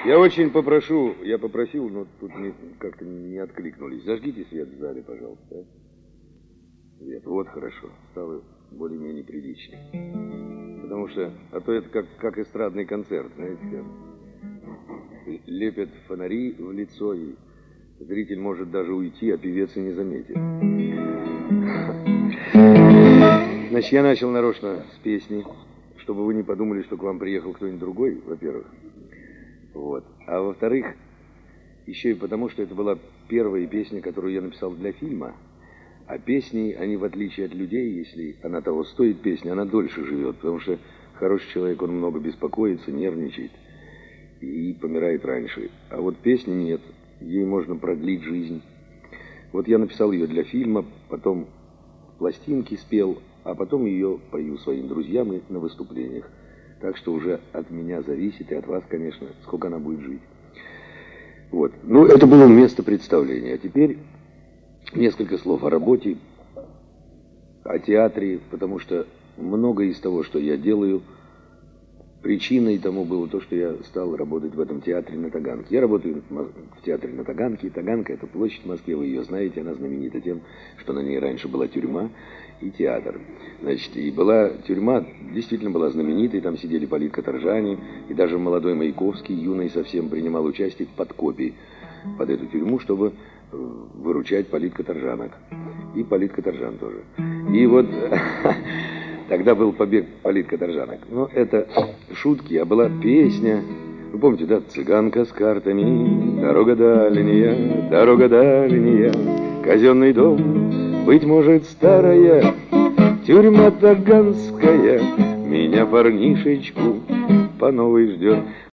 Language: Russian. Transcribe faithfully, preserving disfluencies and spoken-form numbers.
Я очень попрошу, я попросил, но тут как-то не откликнулись. Зажгите свет в зале, пожалуйста. Свет, вот хорошо. Стало более-менее прилично. Потому что, а то это как, как эстрадный концерт, знаете, как лепят фонари в лицо, и зритель может даже уйти, а певец и не заметит. Значит, я начал нарочно с песни, чтобы вы не подумали, что к вам приехал кто-нибудь другой, во-первых. Вот. А во-вторых, еще и потому, что это была первая песня, которую я написал для фильма. А песни, они, в отличие от людей, если она того стоит, песня, она дольше живет. Потому что хороший человек, он много беспокоится, нервничает и помирает раньше. А вот песни нет, ей можно продлить жизнь. Вот я написал ее для фильма, потом пластинки спел, а потом ее пою своим друзьям и на выступлениях. Так что уже от меня зависит, и от вас, конечно, сколько она будет жить. Вот. Ну, это было место представления. А теперь несколько слов о работе, о театре, потому что многое из того, что я делаю, причиной тому было то, что я стал работать в этом театре на Таганке. Я работаю в театре на Таганке. Таганка — это площадь в Москве, вы ее знаете, она знаменита тем, что на ней раньше была тюрьма и театр. Значит, и была тюрьма, действительно была знаменитой, там сидели политкаторжане, и даже молодой Маяковский, юный совсем, принимал участие в подкопе под эту тюрьму, чтобы выручать политкаторжанок. И политкаторжан тоже. И вот тогда был побег политкаторжанок. Но это шутки, а была песня. Вы помните, да? Цыганка с картами, дорога дальняя, дорога дальняя, казенный дом, быть может, старая, тюрьма таганская, меня, парнишечку, по новой ждет.